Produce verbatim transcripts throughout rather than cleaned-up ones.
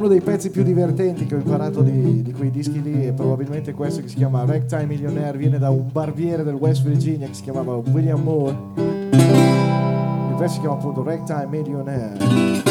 uno dei pezzi più divertenti che ho imparato di, di quei dischi lì è probabilmente questo che si chiama Ragtime Millionaire, viene da un barbiere del West Virginia che si chiamava William Moore. Il pezzo si chiama appunto Ragtime Millionaire.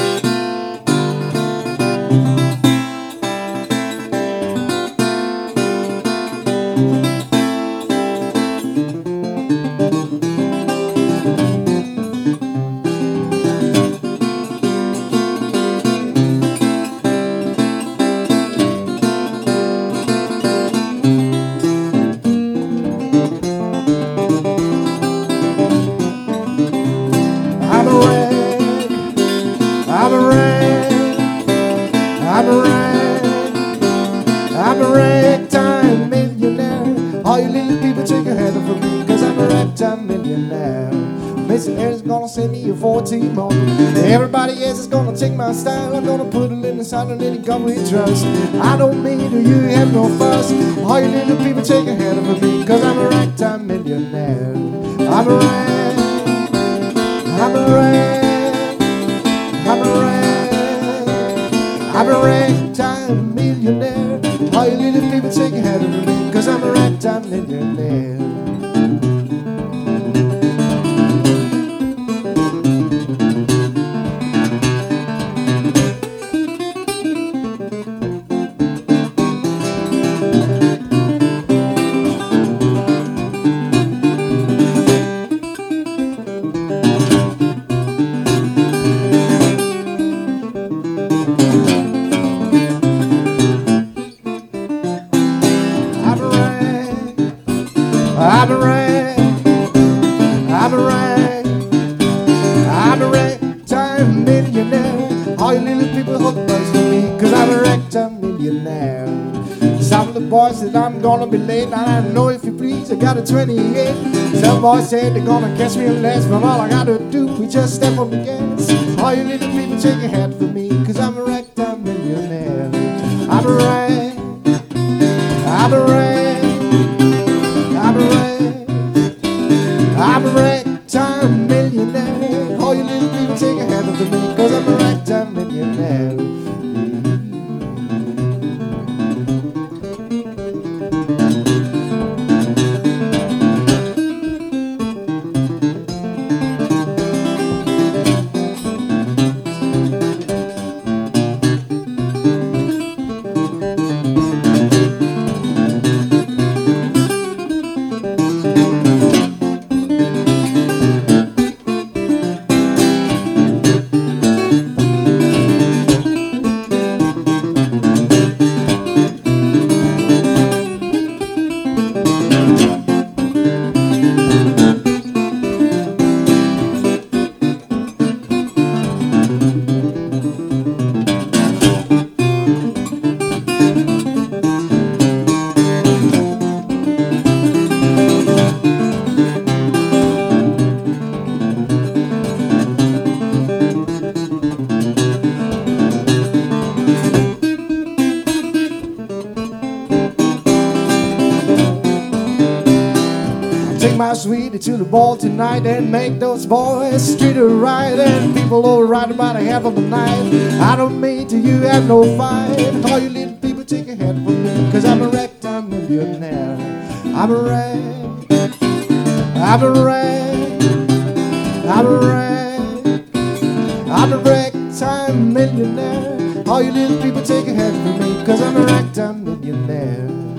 I'm a ragtime millionaire. All you little people take a hand for me, cause I'm a ragtime millionaire. Mason Aaron's gonna send me a fourteen more. Everybody else is gonna take my style. I'm gonna put it in the sound and any gun we trust. I don't mean to you have no fuss. All you little people take a hand for me, cause I'm a ragtime millionaire. I'm a rag, I'm a rag, I'm a rag, I'm a ragtime millionaire. All you little people take a hand for me, cause I'm a ragtime millionaire. I'm a rag, I'm a rag, I'm a ragtime millionaire. All you little people hook bugs for me, cause I'm a ragtime millionaire. Some of the boys said I'm gonna be late, and I don't know if you please, I got a twenty-eight. Some boys said they're gonna catch me last, but all I gotta do is just step on the gas. All you little people take a hand for me, cause I'm a ragtime millionaire. I'm a rag, I'm a rag, I'm a rag, I'm a ragtime millionaire. All you little people take a hand for me, cause I'm a ragtime millionaire. Take my sweetie to the ball tonight and make those boys treat her right, and people all right about a half of the night. I don't mean to you have no fight. All you little people take a hand from me, cause I'm a ragtime millionaire. I'm a rag, I'm a rag, I'm a rag, I'm a ragtime millionaire. All you little people take a hand from me, cause I'm a ragtime millionaire.